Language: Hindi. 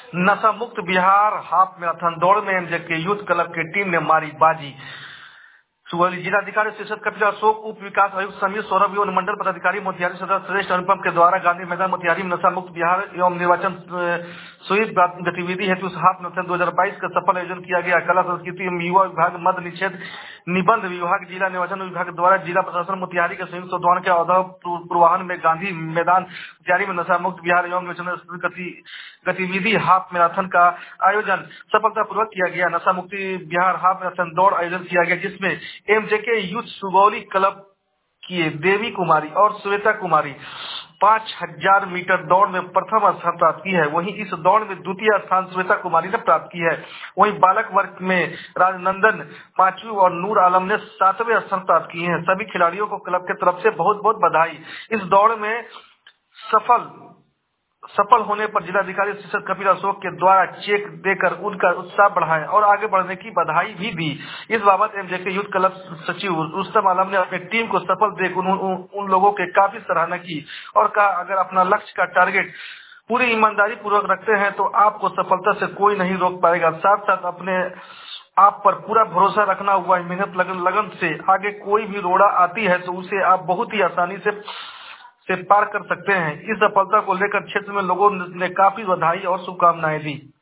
नशा मुक्त बिहार हाफ मैराथन दौड़ में एमजेके यूथ क्लब की टीम ने मारी बाजी। सुगौली जिलाधिकारी शीर्षक कपिल अशोक, उप विकास आयुक्त समीर सौरभ एवं मंडल पदाधिकारी मोतिहारी सदर श्रेष्ठ अनुपम के द्वारा गांधी मैदान मोतिहारी में नशा मुक्त बिहार एवं निर्वाचन स्वीप गतिविधि हेतु हाफ मैराथन 2022 का सफल आयोजन किया गया। कला संस्कृति एवं युवा विभाग, मद्य निषेध निबंध विभाग, जिला निर्वाचन विभाग द्वारा जिला प्रशासन मोतिहारी के संयुक्त तत्वावधान के औधव पूर्वाहन में गांधी मैदान मोतिहारी में नशा मुक्त बिहार एवं निर्वाचन गतिविधि हाफ मैराथन का आयोजन सफलतापूर्वक किया गया। नशा मुक्ति बिहार हाफ मैराथन दौड़ आयोजन किया गया, जिसमें एमजेके यूथ सुगौली क्लब की देवी कुमारी और श्वेता कुमारी 5000 मीटर दौड़ में प्रथम स्थान प्राप्त की है। वहीं इस दौड़ में द्वितीय स्थान श्वेता कुमारी ने प्राप्त की है। वहीं बालक वर्ग में राजनंदन 5वीं और नूर आलम ने 7वें स्थान प्राप्त किए हैं। सभी खिलाड़ियों को क्लब के तरफ से बहुत बहुत बधाई। इस दौड़ में सफल होने पर जिलाधिकारी शीर्षक कपिल अशोक के द्वारा चेक देकर उनका उत्साह बढ़ाया और आगे बढ़ने की बधाई भी दी। इस बाबत एमजेके यूथ क्लब सचिव रुस्तम आलम ने अपनी टीम को सफल देख उन लोगों के काफी सराहना की और कहा, अगर अपना लक्ष्य का टारगेट पूरी ईमानदारी पूर्वक रखते हैं तो आपको सफलता से कोई नहीं रोक पाएगा। साथ साथ अपने आप पर पूरा भरोसा रखना हुआ, मेहनत लगन से आगे कोई भी रोड़ा आती है तो उसे आप बहुत ही आसानी से पार कर सकते हैं। इस सफलता को लेकर क्षेत्र में लोगों ने काफी बधाई और शुभकामनाएं दी।